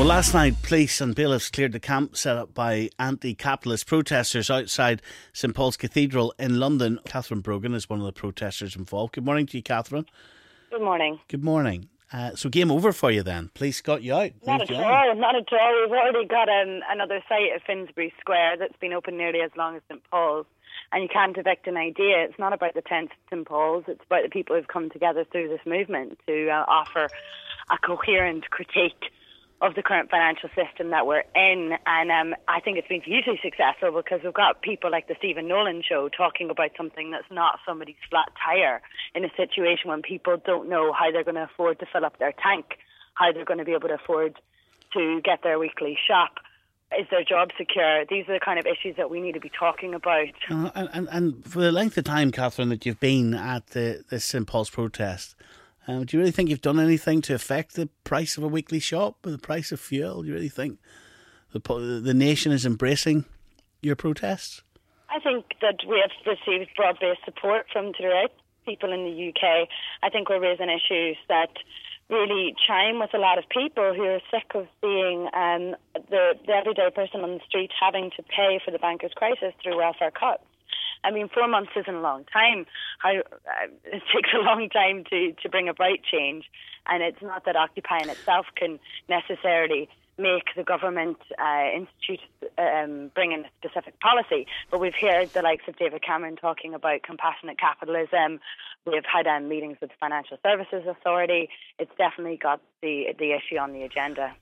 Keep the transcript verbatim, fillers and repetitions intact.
last night, police and bailiffs cleared the camp set up by anti-capitalist protesters outside St Paul's Cathedral in London. Catherine Brogan is one of the protesters involved. Good morning to you, Catherine. Good morning. Good morning. Uh, so game over for you then. Police got you out. Not at all, not at all. We've already got um, another site at Finsbury Square that's been open nearly as long as St Paul's. And you can't evict an idea. It's not about the tents at St Paul's. It's about the people who've come together through this movement to uh, offer a coherent critique of the current financial system that we're in. And um, I think it's been hugely successful because we've got people like the Stephen Nolan show talking about something that's not somebody's flat tire in a situation when people don't know how they're going to afford to fill up their tank, how they're going to be able to afford to get their weekly shop. Is their job secure? These are the kind of issues that we need to be talking about. Uh, and, and for the length of time, Catherine, that you've been at the, the St Paul's protest, Um, do you really think you've done anything to affect the price of a weekly shop or the price of fuel? Do you really think the the nation is embracing your protests? I think that we have received broad-based support from throughout people in the U K. I think we're raising issues that really chime with a lot of people who are sick of seeing um, the, the everyday person on the street having to pay for the bankers' crisis through welfare cuts. I mean, four months isn't a long time. How, uh, it takes a long time to, to bring about change. And it's not that Occupy in itself can necessarily make the government uh, institute um, bring in a specific policy. But we've heard the likes of David Cameron talking about compassionate capitalism. We've had um, meetings with the Financial Services Authority. It's definitely got the the issue on the agenda.